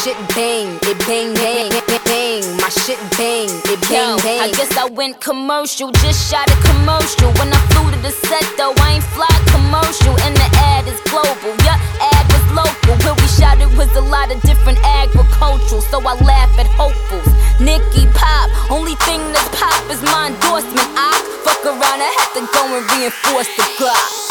shit bang, it bang bang, bang. My shit bang, it bang bang. I guess I went commercial, just shot a commercial. When I flew to the set though, I ain't fly commercial. And the ad is global, yeah, ad was local. Where we shot it was a lot of different agricultural. So I laugh at hopefuls, Nicki Pop. Only thing that's pop is my endorsement. I fuck around, I had to go and reinforce the Glock.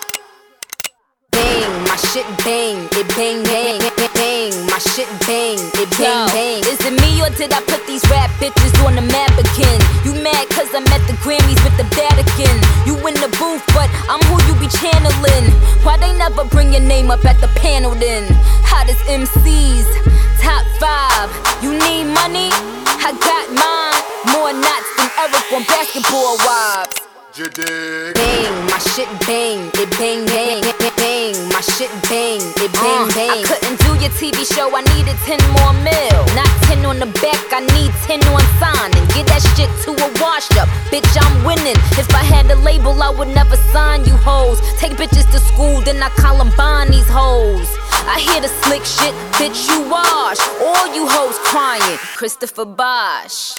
Bang, my shit bang, it bang bang, bang. My shit bang, it bang bang. Is it me or did I put these rap bitches on the map again? You mad cause I'm at the Grammys with the Vatican? You in the booth but I'm who you be channeling. Why they never bring your name up at the panel then? Hottest MCs, top 5. You need money? I got mine. More knots than Eric on Basketball Wives. Bang, my shit bang, it bang bang, bang. My shit bang, it bang bang. I couldn't do your TV show, I needed 10 more mil. Not 10 on the back, I need 10 on signing. Get that shit to a wash up, bitch, I'm winning. If I had a label, I would never sign you hoes. Take bitches to school, then I Columbine these hoes. I hear the slick shit, bitch, you wash. All you hoes crying, Christopher Bosh.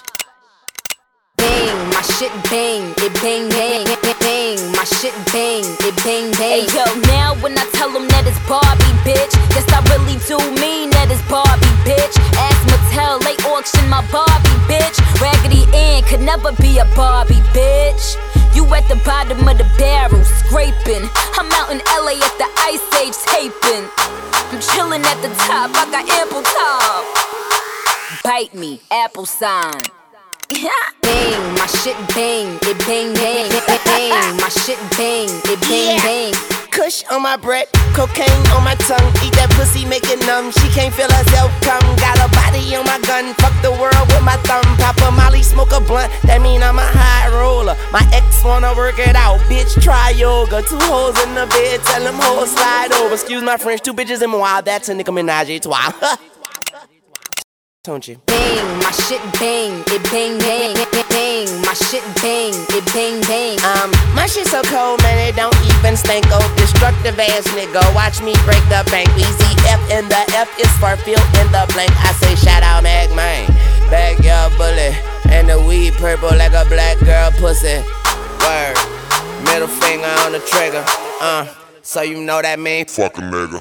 Bang, my shit bang, it bang bang, bang. My shit bang, it bang bang. Hey yo, now when I tell them that it's Barbie, bitch, guess I really do mean that it's Barbie, bitch. Ask Mattel, they auction my Barbie, bitch. Raggedy Ann could never be a Barbie, bitch. You at the bottom of the barrel, scraping. I'm out in LA at the Ice Age taping. I'm chilling at the top, I got ample time. Bite me, apple sign. Bang, my shit bang, it bang bang, bang. My shit bang, it bang bang. Kush on my breath, cocaine on my tongue. Eat that pussy, make it numb. She can't feel herself come. Got a body on my gun, fuck the world with my thumb. Pop a molly, smoke a blunt, that mean I'm a high roller. My ex wanna work it out, bitch, try yoga. 2 hoes in the bed, tell them hoes slide over. Excuse my French, 2 bitches in my wild, that's a Nicki Minaj, it's wild. Don't you? Bang, my shit bang, it bang bang, bang. My shit bang, it bang bang. My shit so cold, man, it don't even stink. Oh, destructive ass nigga, watch me break the bank. Easy F and the F is for fill in the blank. I say shout out Mac man, backyard bullet, and the weed purple like a black girl pussy. Word, middle finger on the trigger. So you know that mean fuck a nigga.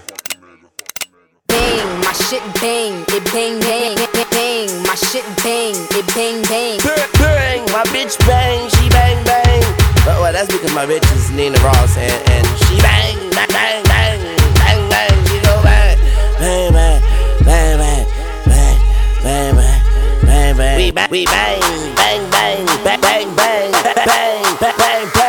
Bang, my shit bang, it bang bang, bang. My shit bang, it bang bang. Bang, my bitch bang, she bang bang. Well, that's because my bitch is Nina Ross and she bang, bang, bang, bang, bang, bang. She go bang, bang, bang, bang, bang, bang, bang, bang, bang, bang. We bang, bang, bang, bang, bang, bang, bang, bang, bang, bang.